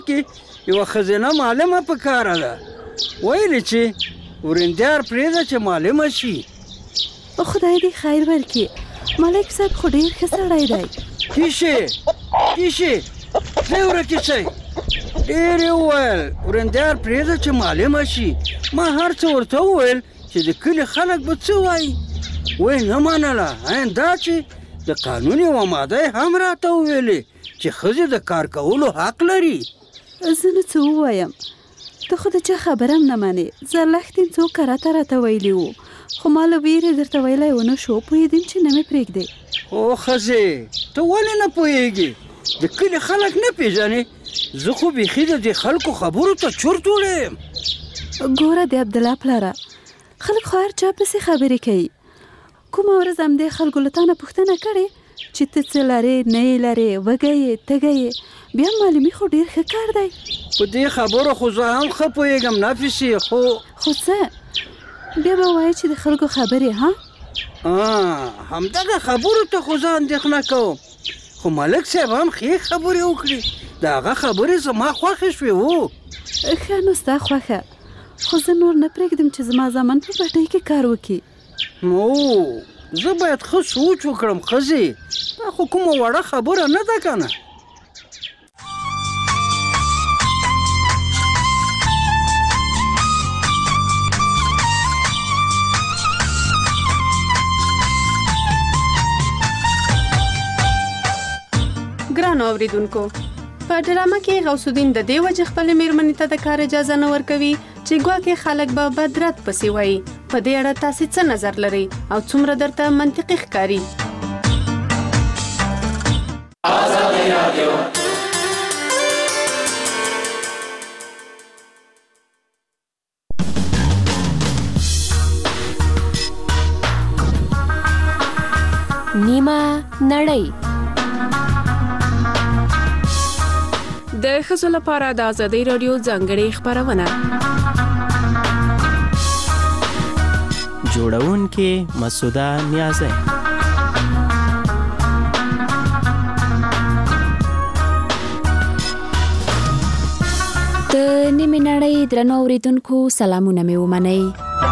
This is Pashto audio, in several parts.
کې یوه ښځینه معلمه په کاره ده، ویلې چې ورندیار پرېږده چې معلمه شي. خدای دې خیر ورکړي، ملک صاحب خو ډېر ښه سړی دی. تیشې ځای ورکې شئ. ډېر یې وویل ورندیار پرېږده چې معلمه شي. ما هر څه ورته وویل چې د کلي خلک به څه وایي، وی نه منله. دا چې د قانون یوه ماده یې هم راته وویلې چې ښځې د کار کولو حق لري. زه نو څه ووایم، ته خو د چا خبره هم نه منې. زرلښتین څو کرته راته ویلي وو، خو ما له ویرې درته ویلی ونه شو، پوهېدم چې نه مې پرېږدې. او ښځې ته ولې نه پوهېږې؟ د کلي خلک نه پېژنې؟ زه خو بیخي د دې خلکو خبرو ته چورت وړی یم. ګوره د عبدالله پلاره، خلک خو هر چا پسې خبرې کوي. کومه ورځ همدې خلکو له تا نه پوښتنه کړې چې ته څه لرې نه یې لرې، وږی یې تږی یې؟ بیا معلومي خو ډېر ښه کار دی. په دې خبرو خو زه هم ښه پوهېږم نفسي، خو څه بیا به وایې چې د خلکو خبرې همدغه خبرو ته خو زه اندېښنه کوم. خو ملک صاحب هم ښې خبرې وکړي، د هغه خبرې زما خوښې شوې وو. ښه نو ستا خوښه، خو زه نور نه پرېږدم چې زما زامن په پټۍ کې کار وکړي. نو زه باید ښه سوچ وکړم ښځې، دا خو کومه وړه خبره نه ده که نه. ګرانو اوریدونکو، په ډرامه کې غوث الدین د دې وجه خپلې مېرمنې ته د کار اجازه نه ورکوي چې ګواکې خلک به بدرت پسې وایي. په دې اړه تاسې څه نظر لرئ او څومره درته منطقي ښکاري؟ آزادي رادیو. نیمه نړۍ د ښځو لپاره د آزادۍ راډیو ځانګړې خپرونه. جوړونکې مسعوده نیازی. د نیمه نړۍ درنو اوریدونکو سلامونه مې ومنئ.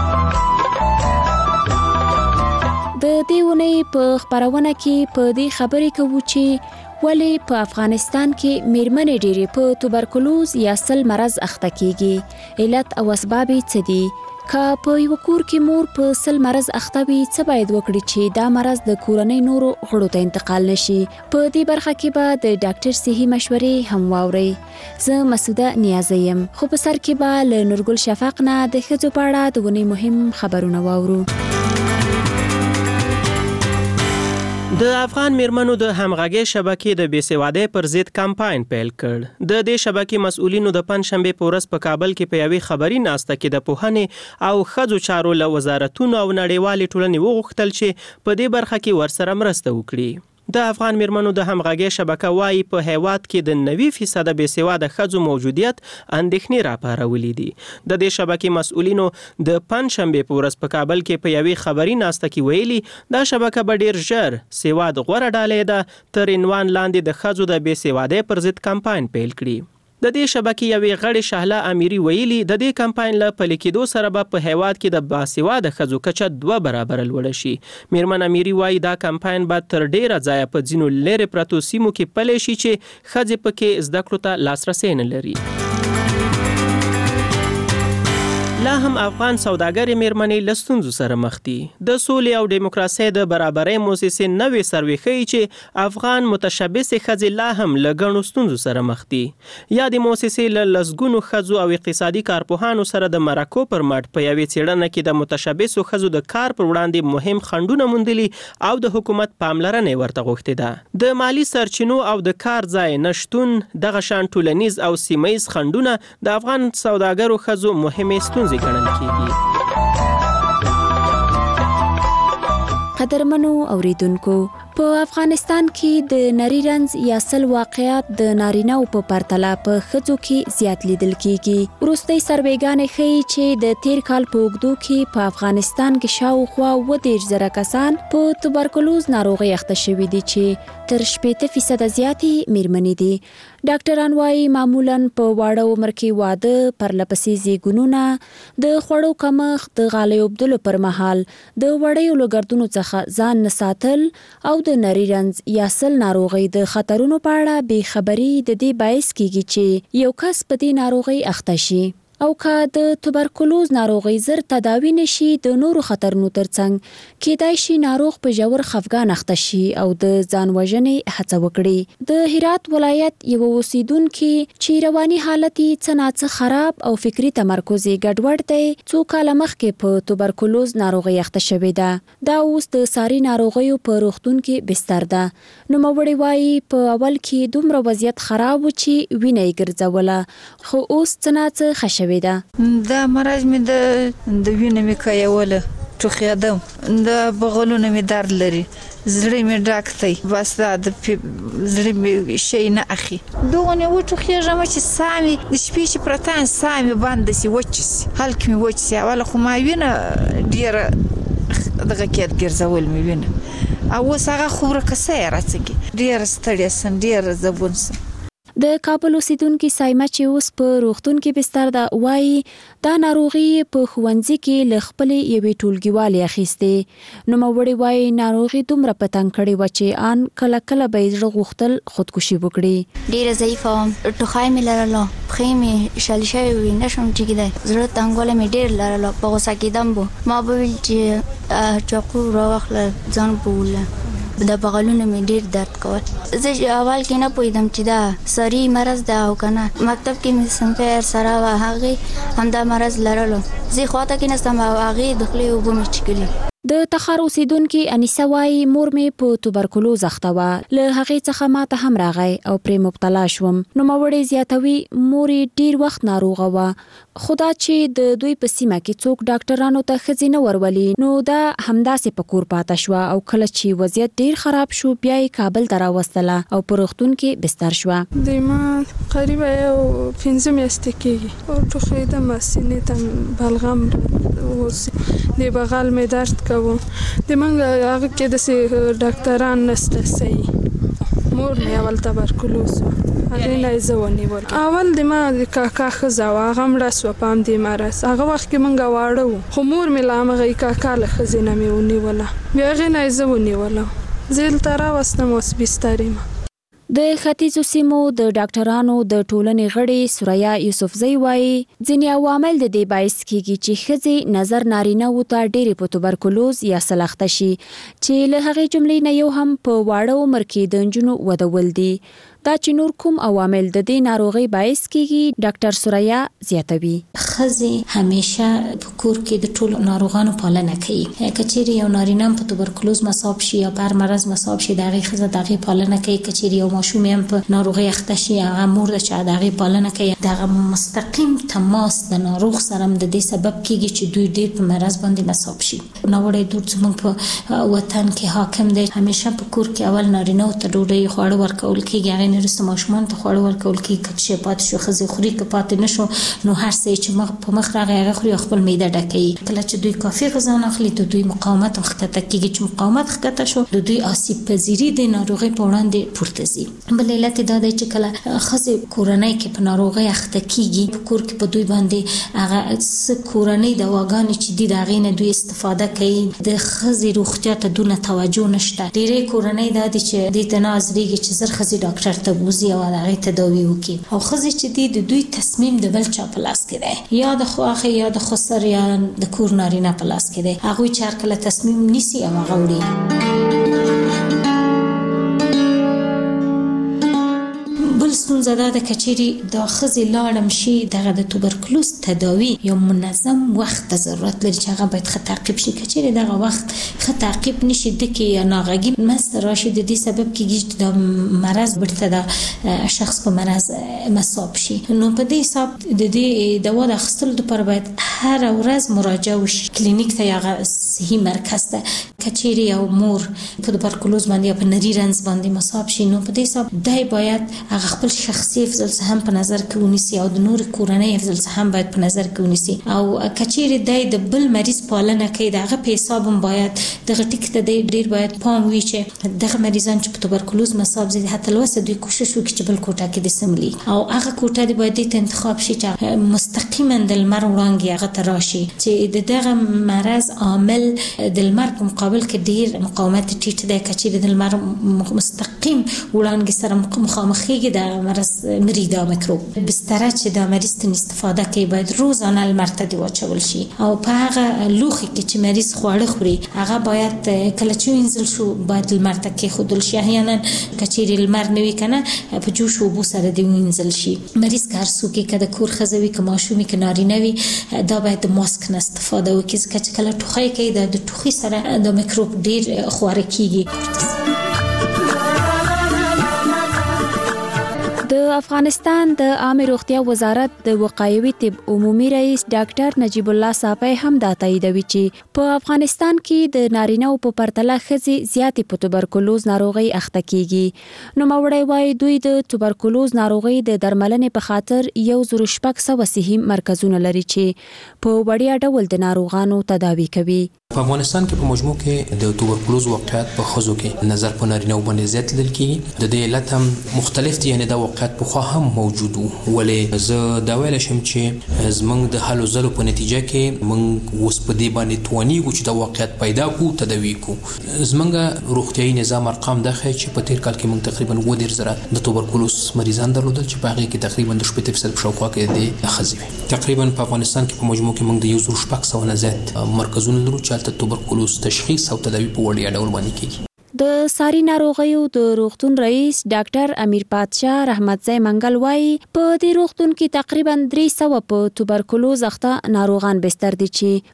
د دې اونۍ په خپرونه کې په دې خبرې کوو چې ولې په افغانستان کې میرمنې ډېرې په توبرکلوز یا سل مرض اخته کیږي، علت او اسباب یې څه دي؟ که په یو کور کې مور په سل مرض اخته وي، څه باید وکړي چې دا مرض د کورنۍ نورو غړو ته انتقال نشي؟ په دې برخه کې به د ډاکټر صحي مشورې هم واورئ. زه مسعوده نیازی یم، خو په سر کې به له نورګل شفق نه د ښځو په اړه د اونۍ مهم خبرونه واورو. د افغان میرمنو د همغږۍ شبکې د بېسوادۍ پر ضد کمپاین پیل کړ. د دې شبکې مسؤلینو د پنجشنبې په ورځ په کابل کې په یوې خبري ناسته کې د پوهنې او ښځو چارو له وزارتونو او نړیوالې ټولنې وغوښتل چې په دې برخه کې ورسره مرسته وکړي. د افغان میرمنو د همغږۍ شبکه وایي په هیواد کې د 90% بېسواده ښځو موجودیت اندېښنې راپارولې دي. د دې شبکې مسؤلینو د پنجشنبې په ورځ په کابل کې په یوې خبري ناسته کې ویلي دا شبکه به ډېر ژر سواد غوره ډالۍ ده تر عنوان لاندې د ښځو د بېسوادۍ پر ضد کمپاین پیل کړي. د دې شبکې یوې غړې شهله امیري ویلي د دې کمپاین له پلي کېدو سره به په هیواد کې د باسواده ښځو کچه 2 برابره لوړه شي. میرمن امیري وایي دا کمپاین به تر ډیره ځایه په ځینو لرې پرتو سیمو کې پلی شي چې ښځې پکې زده کړو ته لاسرسی نه لري. لا هم افغان سوداګرې میرمنې له ستونزو سره مخ دي. د سولې او دیموکراسۍ د برابرۍ موسسې نوې سروې ښیي چې افغان متشبثې ښځې لا هم له ګڼو ستونزو سره مخ دي. یا د موسسې له لسګونو ښځو او اقتصادي کارپوهانو سره د مرکو پر مټ په یوې څېړنه کې د متشبثو ښځو د کار پر وړاندې مهم خنډونه موندلي او د حکومت پاملرنه ورته غوښتې ده. د مالی سرچینو او د کار ځای نشتون دغه شان ټولنیز او سیمه‌ییز خنډونه د افغان سوداګرو ښځو مهمې ستونزې ګڼل کېږي. قدرمنو اوریدونکو، په افغانستان کې د نری رنځ یا سل واقعیات د نارینه‌و په پرتله په ښځو کې زیات لیدل کېږي. وروستۍ سروېګانې ښیي چې د تیر کال په اوږدو کې په افغانستان کې شاوخوا 30,000 کسان په توبرکلوز ناروغۍ اخته شوي دي چې تر 80% زیاتې میرمنې دي. ډاکټران وايي معمولاً په واړه عمر کې واده، پرلپسې زیږونونه، د خوړو کمښت، د غالۍ اوبدلو پر مهال د وړیو له ګردونو څخه ځان نه ساتل او د نري رنځ یا سل ناروغۍ د خطرونو په اړه بې خبري د دې باعث کیږي چې یو کس په دې ناروغۍ اخته شي. او که د توبرکلوز ناروغۍ زر تداوی نشي، د نورو خطرونو ترڅنګ کېدای شي ناروغ په ژور خفګان اخته شي او د ځان وژنې هڅه وکړي. د هرات ولایت یو اوسیدونکي چې رواني حالت یې څه ناڅه خراب او فکری تمرکز یې ګډوډ دی، څو کاله مخکې په توبرکلوز ناروغۍ اخته شوې ده. دا اوس د ساري ناروغیو په روغتون کې بستر ده. نوموړی وایي په اول کې دومره وضعیت خراب و چې وینه یې ګرځوله، خو اوس څه ناڅه ښه شوې ده. دا مرض مې د وینې مې کایوله، ټوخېدم، د بغلونو مې درد لري، زړه مې ډاک دی، بس دا د زړه مې شی نه اخی. دغه نه وټوخېږم چې ساه مې د شپې چې پرته ساه مې بنده سي، وچ سي، هلک مې وچ سي. اوله خو ما وینه ډېره دغه کېد ګرځول مې وینه، او اوس هغه خو ورکسه یې راڅکي، ډېره ستړې سم، ډېره زبون سم. د کابل اوسیدونکي سایمه چې اوس په روغتون کې بستر ده وایي دا ناروغي په ښوونځي کې له خپلې یوې ټولګیوالې اخیستې. نوموړی وایي ناروغي دومره په تنګ کړې وه چې ان کله کله به یې زړه غوښتل خودکشي وکړي. ډېره ضعیفه وم، ټوخی مې لرله، پښې مې شلې شوې وې، نه شوم ټیکېدی، زړه تنګوالی مې ډېر لرله، په غوسه کېدم به. ما به ویل چې چاقو راواخله ځان به ووله، د بغلونو مې ډېر درد کول. زه اول کې نه پوهېدم چې دا ساري مرض ده او که نه. مکتب کې مې صنفه سره وه، هغې همدا مرض لرلو. زه خواته کېناستم او هغې د خولې اوبه مې چښلې. د تخار اوسیدونکي انیسه وایي مور مې په توبرکلوز اخته وه، له هغې څخه ماته هم راغی او پرې مبتلا شوم. نوموړی زیاتوي مور یې ډېر وخت ناروغه وه، خو دا چې د دوی په سیمه کې څوک ډاکټرانو ته ښځې نه ورولي، نو دا همداسې په کور پاته شوه او کله چې وضعیت ډېر خراب شو بیا یې کابل ته راوستله او په روغتون کې بستر شوه. د ما قریبه یو 5 میاشتې کېږي او ټوخېدم، سینې ته بلغم، اوس د بغل مې درد کوو. د منګ هغه کې داسې ډاکټران نشته صحیح. مور مې اول تبرکلوز و، هغې نه یې زه ونیول. اول د ما د کاکا ښځه وه، هغه مړه سوه په همدې مرض. هغه وخت کې موږ واړه وو، خو مور مې له همغې کاکا له ښځې نه مې ونیوله، بیا هغې نه یې زه ونیولم. زه دلته راوستم، اوس بستر یم. د ختیځو سیمو د ډاکټرانو د ټولنې غړي سوریا یوسفزۍ وایي ځینې عوامل د دې باعث کیږي چې ښځې نظر نارینه وو ته ډېرې په توبرکلوز یا سل اخته شي، چې له هغې جملې نه یو هم په واړه عمر کې د نجونو ودول دي. دا چې نور کوم عوامل د دې ناروغۍ باعث کیږي ډاکټر سوریا زیاتوي. ښځې همیشه په کور کې د ټولو ناروغانو پالنه کوي. که چیرې یو نارینه په توبرکلوز مصاب شي یا په هر مرض مصاب شي، د هغې ښځه د هغې پالنه کوي. که چیرې یو ماشوم هم په ناروغۍ اخته شي، هغه مور ده چې د هغې پالنه کوي. دغه مستقیم تماس د ناروغ سره هم د دې سبب کیږي چې دوی ډېر په مرض باندې مصاب شي. ناوړی دود زموږ په وطن کې حاکم دی. همیشه په کور کې اول نارینه ته ډوډۍ خواړه ورکول کیږي، هغې نه وروسته ماشومان ته خواړه ورکول کیږي. که څه پاتې شو ښځې خوري، که پاتې نه شو نو هر څه چې په مخ راغی هغه خوري او خپل معده ډکوي. کله چې دوی کافي غذا نه اخلي، د دوی مقاومت هم ښکته کیږي. چې مقاومت ښکته شو، د دوی آسیب پذیري د ناروغۍ په وړاندې پورته ځي. بل علت دا دی چې کله ښځې کورنۍ کې په ناروغۍ اخته کیږي، په کور کې په دوی باندې هغه څه کورنۍ دواګانې چې دي د هغې نه دوی استفاده کوي. د ښځې روغتیا ته دونه توجه نشته. ډېرې کورنۍ دا دي چې دې ته نه حاضرېږي چې زر ښځې ډاکټر ته بوځي او د هغې تداوي وکړي. او ښځې چې دي د دوی تصمیم د بل چا په لاس کې دی، یا د خواښې یا د خسر یا د کور نارینه په لاس کې دی. هغوی چې هر کله تصمیم نیسي او هغه وړي. بل ستونزه دا ده که چیرې دا ښځې لاړم شي، دغه د توبرکلوز تداوي یو منظم وخت ته ضرورت لري چې هغه باید ښه تعقیب شي. که چیرې دغه وخت ښه تعقیب نشي، دکې یا ناغږي منځته راشي، د دې سبب کېږي چې دا مرض بیرته د شخص په مرض مصاب شي. نو په دې حساب د دې دوا د اخیستلو دپاره باید هر ورځ مراجعه وشي کلینیک ته یا صحي مرکز ته. کچېری یو مور په توبرکلوز باندې یا په نری رنځ باندې مصاب شي نو په دې حساب دای باید هغه خپل شخصي حفظ هم په نظر کې ونیسي او د نور کورنۍ حفظ هم باید په نظر کې ونیسي او کچېری دای د بل مریض پالنه کوي دغه په حساب هم باید دغه ټیک ته ډیر باید پام وي چې دغه مریضان چې په توبرکلوز مصاب دي حتی لوسه دوی کوشش وکړي چې بل کوټه کې د سملي او هغه کوټه دی باید د انتخاب شي چې مستقیما د لمر وړانګې هغه ته راشي چې دغه مرض عامل د لمر په مقابل کې ډیر مقاومت ټیټ دی کچېری د لمر مستقیم وړانګې سره مخامخېږي د مرض مریدا میکروب بستر چې د مریض ته استفاده کوي باید روزانه لمر ته دی واچول شي او په هغه لوخي کې چې مریض خواړه خوري هغه باید کله چې وینځل شو باید لمر ته کې خودل شي احیانا کچېری لمر نوي کنه په جوش او بو سره دی وینځل شي. مریض کار سوکي کده کور خزوي که ماشومي که نارینه وي دا باید د ماسک نه استفاده وکړي ځکه چې کله ټوخی کوي د ټوخي سره د میکروب ډیر خواره کیږي. د افغانستان د عامه روغتیا وزارت د وقایوي طب عمومي رئیس ډاکټر نجیب الله صافی هم دا تاییدوي چې په افغانستان کې د نارینه او په پرتله ښځې زیاتې په توبرکلوز ناروغۍ اخته کیږي. نوموړی وایي دوی د توبرکلوز ناروغۍ د درملنې په خاطر 1600 صحي مرکزونه لري چې په وړیا ډول د ناروغانو تداوي کوي. په افغانستان کې په مجموع کې د توبرکلوز واقعیت په ښځو کې نظر په نارینه‌و باندې زیات لیدل کېږي. د دې علت هم مختلف دي، یعنې دا واقعیت پخوا هم موجود و، ولې زه دا ویلی شم چې زموږ د هلو ځلو په نتیجه کې موږ اوس په دې باندې توانیږو چې دا واقعیت پیدا کړو، تداوي کړو. زموږ روغتیایي نظام ارقام دا ښیي چې په تېر کال کې موږ تقریبا 30,000 د توبرکلوز مریضان درلودل چې په هغې کې تقریبا د 80% په شاوخوا کې د ښځې وې. تقریبا په افغانستان کې په مجموع کې موږ د 1600 نه زیات مرکزونه لرو چې هلته توبرکلوز تشخیص او تداوی په وړیا ډول باندې کیږي. د ساري ناروغیو د روغتون رئیس ډاکټر امیر پادشاه رحمتزی منګل وایي په دې روغتون کې تقریبا 300 په توبرکلوز اخته ناروغان بستر دي چې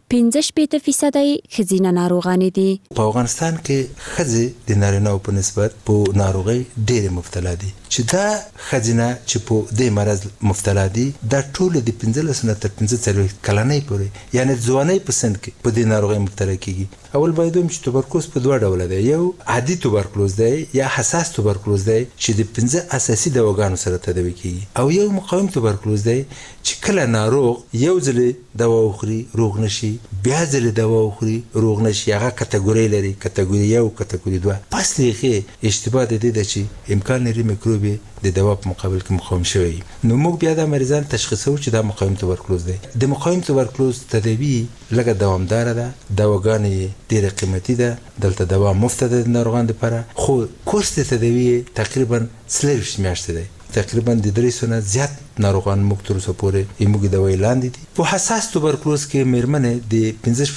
15% ښځینه ناروغان دي. په افغانستان کې ښځې د نارینه‌و په نسبت په ناروغۍ ډېرې مبتلا دي چې دا ښځینه چې په دې مرض مبتلا دي دا ټول د 15 نه تر 45 کلنۍ پورې یعنی ځوانۍ په سن کې په دې ناروغۍ مبتلا کیږي. اول باید ووایم چې توبرکلوز په دوه ډوله دی، یو عادي توبرکلوز دی یا حساس توبرکلوز دی چې د 15 اساسي دواګانو سره تداوي کیږي، او یو مقاوم توبرکلوز دی چې کله ناروغ یو ځل دوا وخوري روغ نشي، بیا ځل دوا وخوري روغ نشي. هغه کټګوري لري، کټګوري 1 کټګوري 2. پس لږه اشتباه د دې چې امکان لري میکروب د دوا په مقابل کې مقاوم شوی، نو موږ بیا د مریضان تشخیصو چې دا مقاوم توبرکلوز دی. د مقاوم توبرکلوز تداوی لږه دوامدار ده، دواګانې ډېره قیمتي ده، دلته دوا مفت ده د ناروغانو لپاره، خو کورس د تداوی تقریبا 23 میاشتې دی. تقریبا د 300 نه زیات ناروغان موږ تر اوسه پورې موږ دوا لاندې دي. په حساس توبرکلوز کې میرمنې د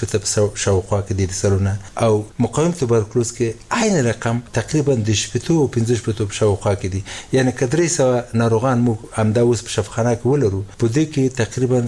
15% شاوخوا کې د سرونه، او مقاوم توبرکلوز کې عین رقم تقریبا د 15% او 15% شاوخوا کې دي. یعنی که 300 ناروغان موږ همدا اوس په شفاخانه کې ولرو، په دې کې تقریبا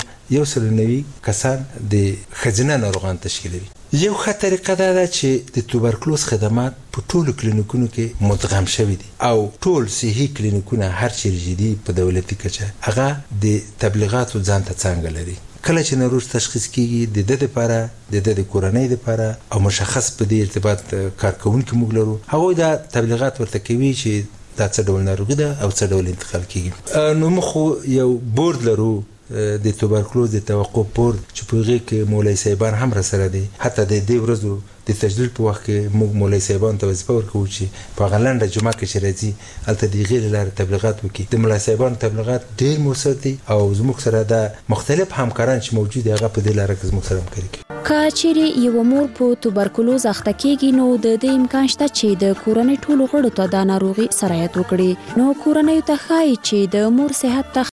190 کسان د ښځینه ناروغان تشکیلوي. یو ښه طریقه دا ده چې د توبرکلوز خدمات په ټولو کلینیکونو کې مدغم شوي دي، او ټول صحي کلینیکونه هر چیرې دي په دولتي کچه هغه د تبلیغاتو ځان ته څانګه لري. کله چې ناروغ تشخیص کیږي د د لپاره د کورنۍ لپاره او مشخص په دې ارتباط کارکونکي موږ لرو، هغوی دا تبلیغات ورته کوي چې دا څه ډول ناروغي ده او څه ډول انتقال کیږي. نو موږ یو بورډ لرو د توبرکلوز د توقف بورډ چې په هغې کې مولوي صاحبان هم راسره دي. حتی د دې ورځو د تجلیل په وخت کې موږ مولوي صاحبانو ته وظیفه ورکوو چې په هغه لنډه جمعه کې چې راځي هلته د هغې له لارې تبلیغات وکړي. د مولوي صاحبانو تبلیغات ډېر مؤثر دي، او زموږ سره دا مختلف همکاران چې موجود دي هغه په دې لاره کې زموږ سره همکاري کوي. که چیرې یو مور په توبرکلوز اخته کیږي نو د دې امکان شته چې د کورنۍ ټولو غړو ته دا ناروغي سرایت وکړي. نو کورنۍ ته ښایي چې د مور صحت ته